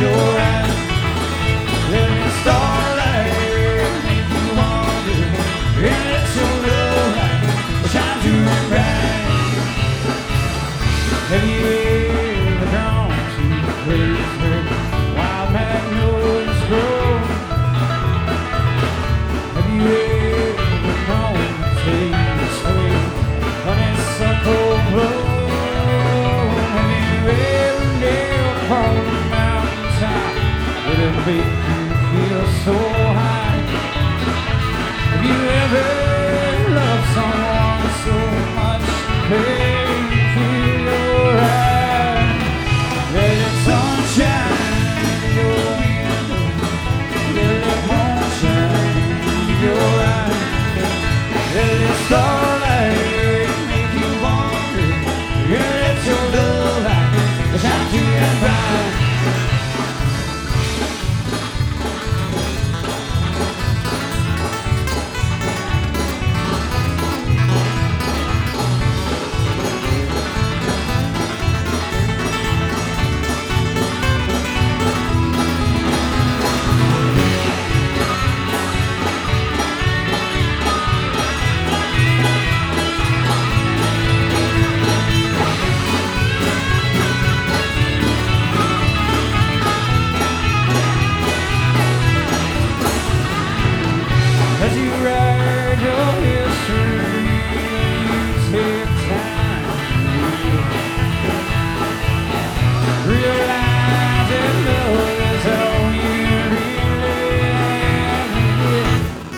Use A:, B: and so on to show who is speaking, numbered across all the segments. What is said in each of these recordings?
A: your eyes. Let me starlight make you wonder, and let your love light shine through and bright. Have you ever gone to a place where wild magnolias grow? Have you ever known the taste where honeysuckle blow? Have you ever knelt upon the mountaintop? Would it make you feel so high? Have you ever loved someone so much pain feel your eyes? Let the sunshine in your window, let the moonshine in your eyes, let the starlight make you wonder, and let your love light shine through and bright. As you write your history, take time to realize that love is all you really have.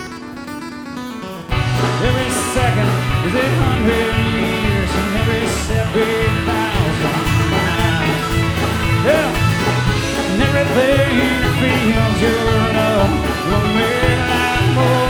A: Every second is 100 years, and every step 8,000 miles. Yeah, and everything feels your love will make life more.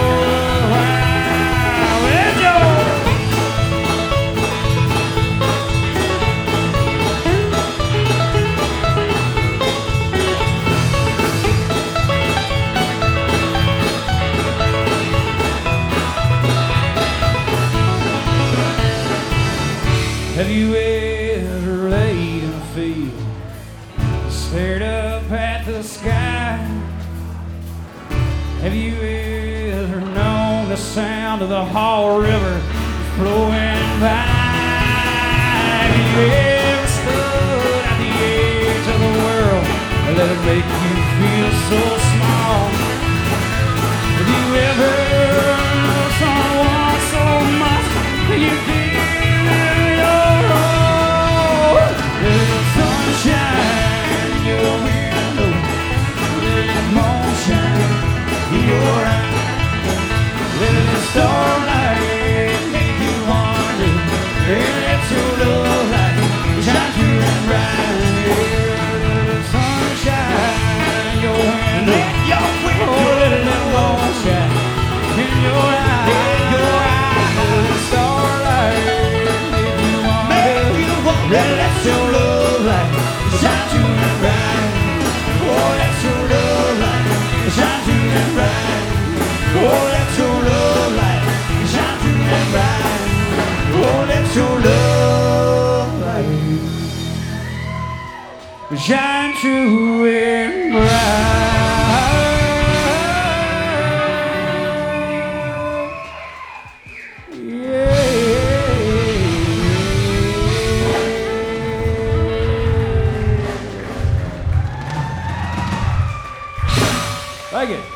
A: Have you ever laid in a field, stared up at the sky? Have you ever known the sound of the Haw River flowing by? Have you ever stood at the edge of the world and let it make you feel so small? Have you ever loved someone so much that you give your all? Let the sunshine in your window, let the moonshine in your eyes, let the starlight make you wonder, and let your love light shine through and bright. Let the sunshine in your window, oh, let the moonshine in your eyes, let the starlight make you wonder, and let your love light shine through and bright. Oh, let your love light shine through and bright. Oh, let your love light shine through and bright. Oh, let your love light shine through and bright. Yeah. Like it.